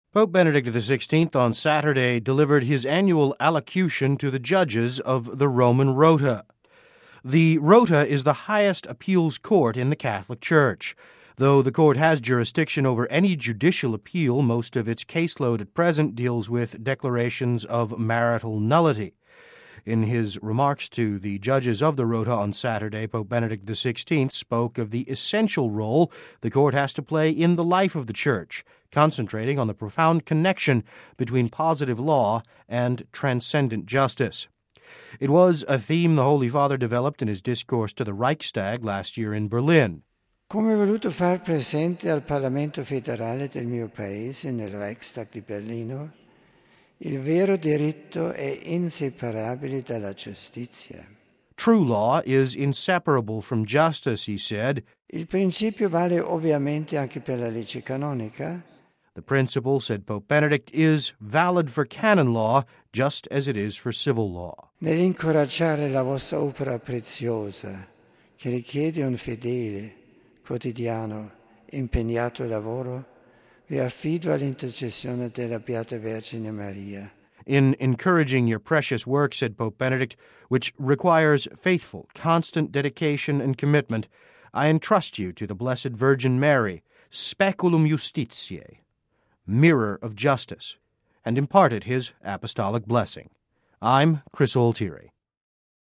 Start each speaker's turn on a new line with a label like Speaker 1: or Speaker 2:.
Speaker 1: Pope Benedict XVI on Saturday delivered his annual allocution to the judges of the Roman Rota. The Rota is the highest appeals court in the Catholic Church. Though the court has jurisdiction over any judicial appeal, most of its caseload at present deals with declarations of marital nullity. In his remarks to the judges of the Rota on Saturday, Pope Benedict XVI spoke of the essential role the court has to play in the life of the Church, concentrating on the profound connection between positive law and transcendent justice. It was a theme the Holy Father developed in his discourse to the Reichstag last year in Berlin.
Speaker 2: Come ho voluto far presente al Parlamento federale del mio paese, nel Reichstag di Berlino, il vero diritto è inseparabile dalla giustizia.
Speaker 1: True law is inseparable from justice, he said.
Speaker 2: Il principio vale ovviamente anche per la legge canonica.
Speaker 1: The principle, said Pope Benedict, is valid for canon law just as it is for civil law.
Speaker 2: Nell'incoraggiare la vostra opera preziosa, che richiede un fedele, quotidiano, impegnato lavoro, vi affido all'intercessione della Beata Vergine Maria.
Speaker 1: In encouraging your precious work, said Pope Benedict, which requires faithful, constant dedication and commitment, I entrust you to the Blessed Virgin Mary, speculum justitiae, mirror of justice, and imparted his apostolic blessing. I'm Chris Altieri.